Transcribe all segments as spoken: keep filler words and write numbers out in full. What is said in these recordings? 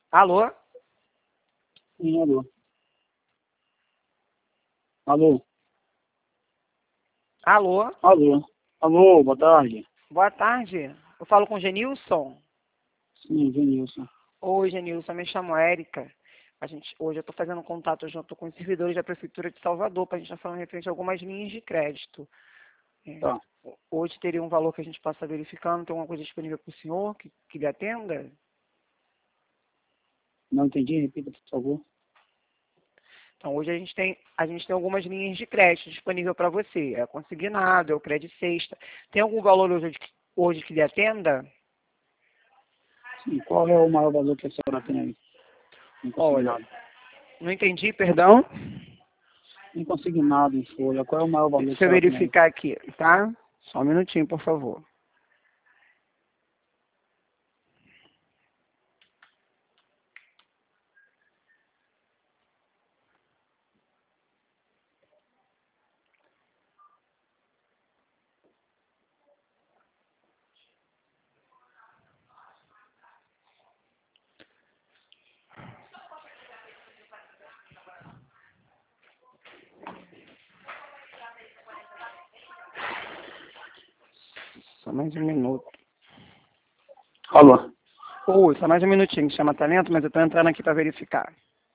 Alô? Sim, alô. Alô? Alô? Alô? Alô, boa tarde. Boa tarde. Eu falo com o Genilson? Sim, Genilson. Oi, Genilson, eu me chamo Érica. A gente, hoje eu estou fazendo contato junto com os servidores da Prefeitura de Salvador para a gente estar falando referente a algumas linhas de crédito. É, Tá. Hoje teria um valor que a gente possa verificando, tem alguma coisa disponível para o senhor que, que lhe atenda? Não entendi, repita, por favor. Então, hoje a gente tem, a gente tem algumas linhas de crédito disponível para você. É consignado, é o crédito sexta. Tem algum valor hoje, hoje que lhe atenda? Sim, qual é o maior valor que a senhora tem aí? Olha, Inconsignado. não entendi, perdão. Inconsignado em folha, qual é o maior valor que a Deixa eu senhora tem aí? verificar aqui, tá? Só um minutinho, por favor. Só mais um minuto. Alô? Oi, só mais um minutinho. Chama talento, mas eu estou entrando aqui para verificar.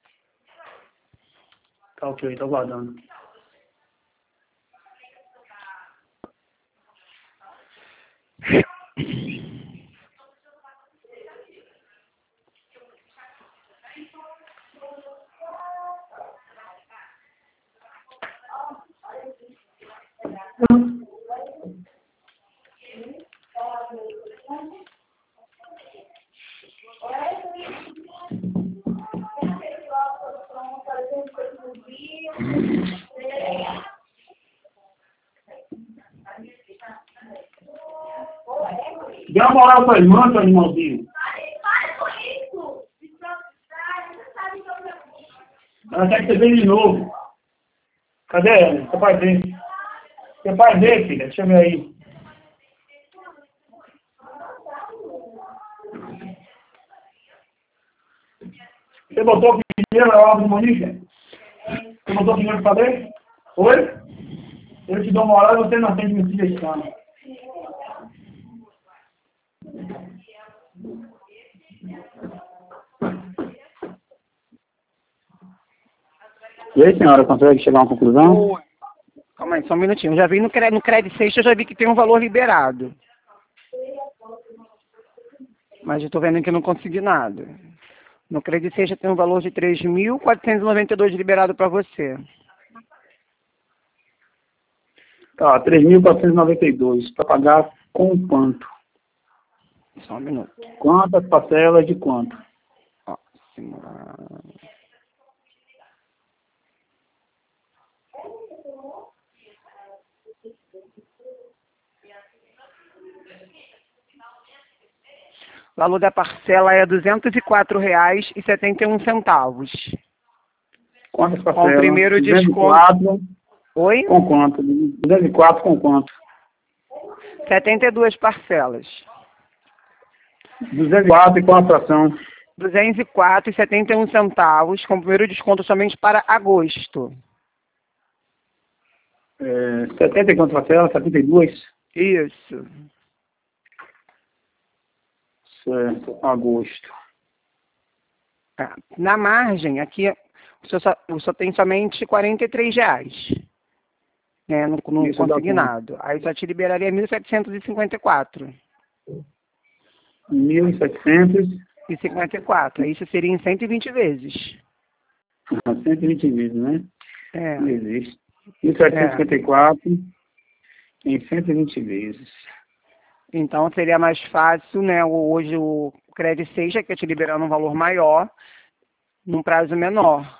Tá ok, tô aguardando. Dê uma moral pra irmã, seu animalzinho. Ela quer que você venha de novo. Cadê ela? Seu pai dele. Seu pai dele, filha. Deixa eu ver aí. Você botou o dinheiro na obra do Monique? Você botou o dinheiro pra ler? Oi? Eu te dou moral e você não tem que me sugestão. E aí, senhora, consegue chegar a uma conclusão? Oi. Calma aí, só um minutinho. Eu já vi no, cre- no crédito sexta, eu já vi que tem um valor liberado. Mas eu estou vendo que eu não consegui nada. No crédito sexta tem um valor de três mil quatrocentos e noventa e dois liberado para você. Tá, três mil quatrocentos e noventa e dois. Para pagar com quanto? Só um minuto. Quantas parcelas de quanto? Ó, simular. O valor da parcela é duzentos e quatro reais e setenta e um centavos. Quantas Com o parcelas? primeiro duzentos e desconto. quatro Oi? com quanto? duzentos e quatro com quanto? setenta e duas parcelas. duzentos e quatro e qual a fração? duzentos e quatro reais e setenta e um centavos, com o primeiro desconto somente para agosto. É, setenta e quantas parcelas? setenta e duas? Isso. Certo, agosto. Ah, na margem, aqui o senhor, só, o senhor tem somente quarenta e três reais, né, no, no Isso dá quanto? consignado. Aí só te liberaria mil setecentos e cinquenta e quatro. mil e setecentos. E cinquenta e quatro. Aí isso seria em cento e vinte vezes. cento e vinte vezes, né? É. Não existe. mil setecentos e cinquenta e quatro em cento e vinte vezes. Então seria mais fácil, né? Hoje o crédito seja que eu te liberando um valor maior, num prazo menor.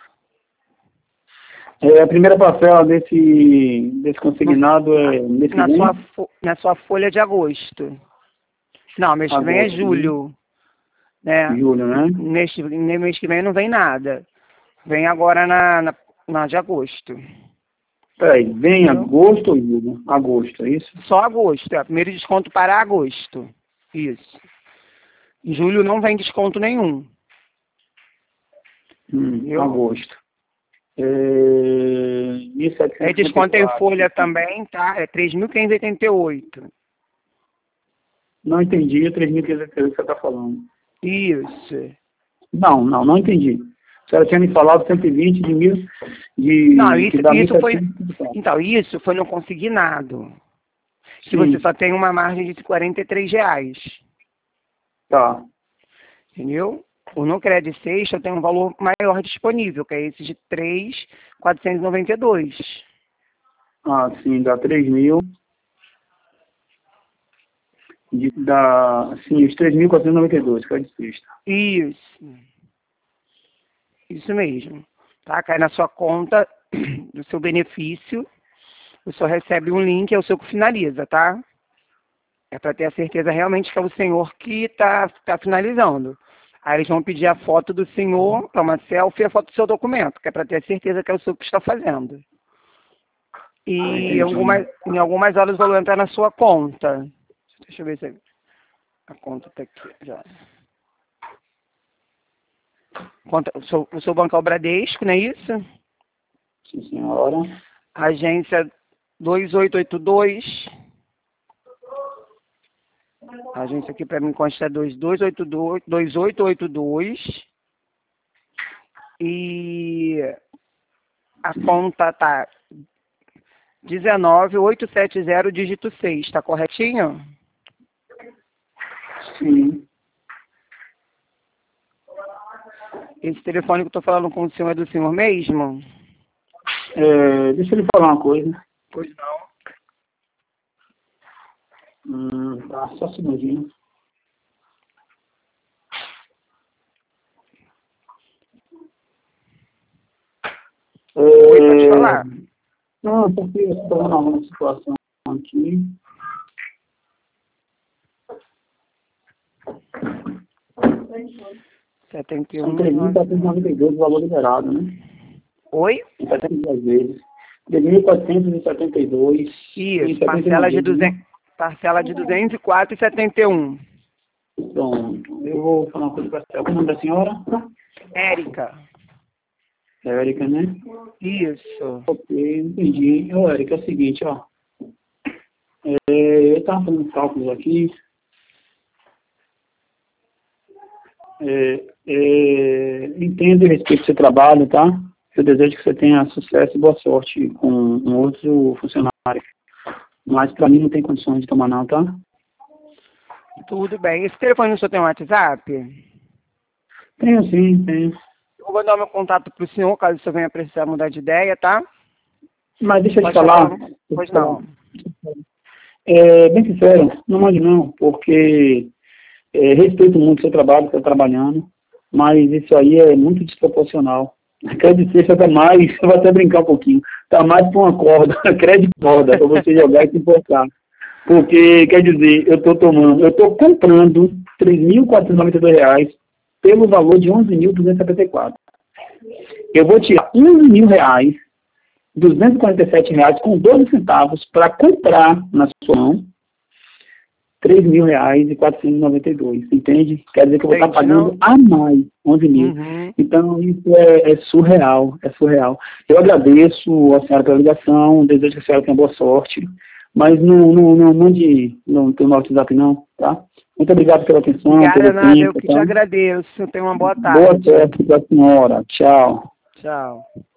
É, a primeira parcela desse, desse consignado No, é mês que na, vem? sua, fo- na sua folha de agosto. Não, mês que vem é Agosto, né? julho. Né? Julho, né? Neste, no mês que vem não vem nada. Vem agora na, na, na de agosto. Peraí, vem Entendeu? agosto ou julho? Agosto, é isso? Só agosto. É o primeiro desconto para agosto. Isso. Em julho não vem desconto nenhum. Hum, agosto. É, mil setecentos É desconto em folha também, tá? É três mil quinhentos e oitenta e oito. Não entendi, é três mil quinhentos e oitenta e oito que você está falando. Isso. Não, não, não entendi. A senhora tinha me falado cento e vinte de mil... De, não, isso, isso foi... mil e setecentos. Então, isso foi no consignado. Que Sim. você só tem uma margem de quarenta e três reais. Tá. Entendeu? O no Credit Sexta tem um valor maior disponível, que é esse de três mil quatrocentos e noventa e dois. Ah, sim, dá três mil. De, dá, sim, os três mil quatrocentos e noventa e dois, Credit Sexta. Isso. Isso mesmo. Tá? Cai na sua conta do seu benefício. O senhor recebe um link, é o seu que finaliza, tá? É para ter a certeza realmente que é o senhor que está tá finalizando. Aí eles vão pedir a foto do senhor, para uma selfie, e a foto do seu documento, que é para ter a certeza que é o senhor que está fazendo. E ah, em, algumas, em algumas horas o valor entrar na sua conta. Deixa eu ver se a conta está aqui já. Conta, o, seu, o seu banco é o Bradesco, não é isso? Sim, senhora. Agência dois oito oito dois. A agência aqui para mim consta dois oito oito dois. E a conta tá dezenove mil oitocentos e setenta, dígito seis. Tá corretinho? Sim. Esse telefone que eu tô falando com o senhor é do senhor mesmo? É, deixa eu lhe falar uma coisa. Pois não. Hum, tá, só um segundinho. Oi, pode falar. Não, porque eu estou numa situação aqui. setenta e um. São três mil quatrocentos e noventa e dois o valor liberado, né? Oi? setenta e duas vezes. três mil quatrocentos e setenta e dois. Isso, parcela de, duzentos, parcela de duzentos e quatro reais e setenta e um. Pronto. Eu vou falar uma coisa para você. Qual é o nome da senhora? Érica. É Érica, né? Isso. Ok, entendi. Ô, Érica, é o seguinte, ó. É, eu estava fazendo cálculos aqui. É, é, entendo e respeito o seu trabalho, tá? Eu desejo que você tenha sucesso e boa sorte com um outro funcionário. Mas para mim não tem condições de tomar não, tá? Tudo bem. Esse telefone no senhor tem um WhatsApp? Tenho sim, tenho. Eu vou dar meu contato para o senhor, caso o senhor venha precisar mudar de ideia, tá? Mas deixa eu te Pode falar. falar. Pois não. É, bem sincero, não mande não, porque é, respeito muito o seu trabalho, que está trabalhando, mas isso aí é muito desproporcional. Crédito Sexta está mais, eu vou até brincar um pouquinho, está mais para uma corda, crédito corda, para você jogar e se importar. Porque, quer dizer, eu estou tomando, eu estou comprando três mil quatrocentos e noventa e dois reais pelo valor de onze mil duzentos e setenta e quatro. Eu vou tirar onze mil reais, duzentos e quarenta e sete reais com doze centavos para comprar na sua mão três mil reais e quatrocentos e noventa e dois, entende? Quer dizer que eu vou estar pagando não. a mais onze mil. Uhum. Então, isso é, é surreal, é surreal. Eu agradeço a senhora pela ligação, desejo que a senhora tenha boa sorte, mas não, não, não mande no teu WhatsApp não, tá? Muito obrigado pela atenção. Obrigada, nada, tempo, eu que tá? te agradeço. Tenha uma boa tarde. Boa sorte para a senhora. Tchau. Tchau.